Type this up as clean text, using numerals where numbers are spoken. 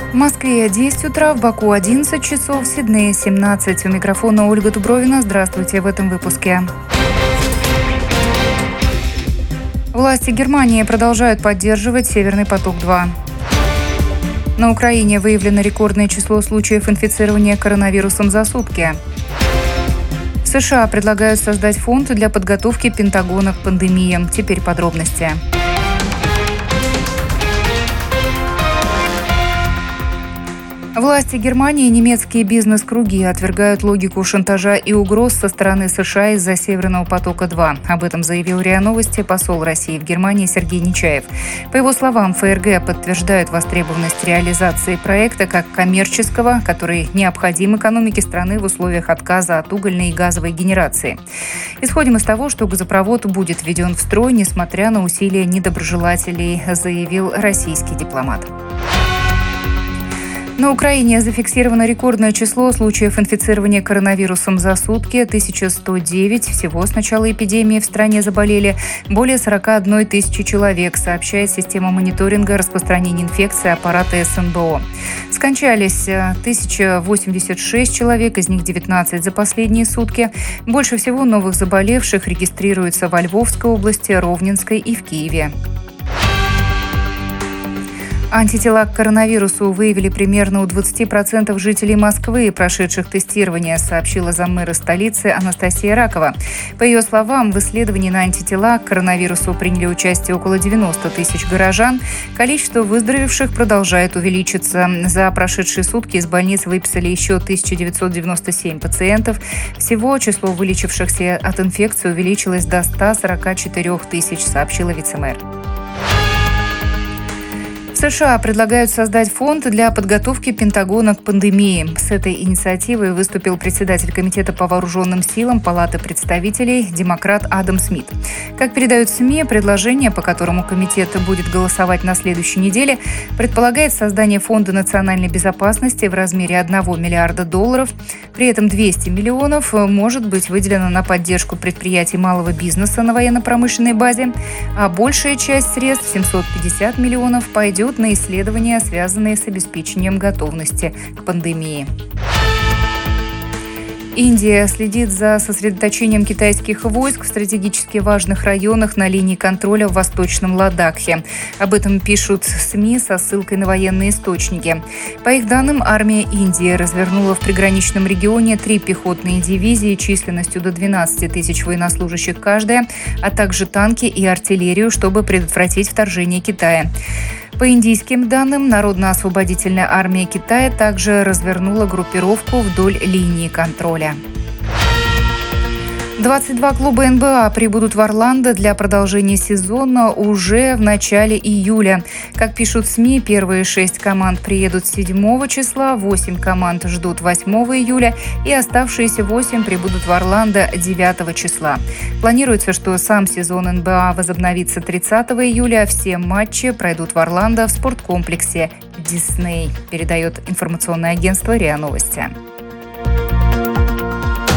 В Москве 10 утра, в Баку 11 часов, в Сиднее 17. У микрофона Ольга Дубровина. Здравствуйте в этом выпуске. Власти Германии продолжают поддерживать «Северный поток-2». На Украине выявлено рекордное число случаев инфицирования коронавирусом за сутки. В США предлагают создать фонд для подготовки Пентагона к пандемии. Теперь подробности. Власти Германии и немецкие бизнес-круги отвергают логику шантажа и угроз со стороны США из-за «Северного потока-2». Об этом заявил РИА Новости посол России в Германии Сергей Нечаев. По его словам, ФРГ подтверждают востребованность реализации проекта как коммерческого, который необходим экономике страны в условиях отказа от угольной и газовой генерации. Исходим из того, что газопровод будет введен в строй, несмотря на усилия недоброжелателей, заявил российский дипломат. На Украине зафиксировано рекордное число случаев инфицирования коронавирусом за сутки – 1109. Всего с начала эпидемии в стране заболели более 41 тысячи человек, сообщает система мониторинга распространения инфекции аппарата СНБО. Скончались 1086 человек, из них 19 за последние сутки. Больше всего новых заболевших регистрируется во Львовской области, Ровненской и в Киеве. Антитела к коронавирусу выявили примерно у 20% жителей Москвы, прошедших тестирование, сообщила заммэра столицы Анастасия Ракова. По ее словам, в исследовании на антитела к коронавирусу приняли участие около 90 тысяч горожан. Количество выздоровевших продолжает увеличиться. За прошедшие сутки из больниц выписали еще 1997 пациентов. Всего число вылечившихся от инфекции увеличилось до 144 тысяч, сообщила вице-мэр. В США предлагают создать фонд для подготовки Пентагона к пандемии. С этой инициативой выступил председатель Комитета по вооруженным силам Палаты представителей, демократ Адам Смит. Как передают СМИ, предложение, по которому комитет будет голосовать на следующей неделе, предполагает создание Фонда национальной безопасности в размере $1 миллиарда. При этом 200 миллионов может быть выделено на поддержку предприятий малого бизнеса на военно-промышленной базе, а большая часть средств, 750 миллионов, пойдет на исследования, связанные с обеспечением готовности к пандемии. Индия следит за сосредоточением китайских войск в стратегически важных районах на линии контроля в Восточном Ладакхе. Об этом пишут СМИ со ссылкой на военные источники. По их данным, армия Индии развернула в приграничном регионе 3 пехотные дивизии численностью до 12 тысяч военнослужащих каждая, а также танки и артиллерию, чтобы предотвратить вторжение Китая. По индийским данным, Народно-освободительная армия Китая также развернула группировку вдоль линии контроля. 22 клуба НБА прибудут в Орландо для продолжения сезона уже в начале июля. Как пишут СМИ, первые 6 команд приедут 7 числа, 8 команд ждут 8 июля и оставшиеся 8 прибудут в Орландо 9 числа. Планируется, что сам сезон НБА возобновится 30 июля, а все матчи пройдут в Орландо в спорткомплексе «Дисней», передает информационное агентство РИА Новости.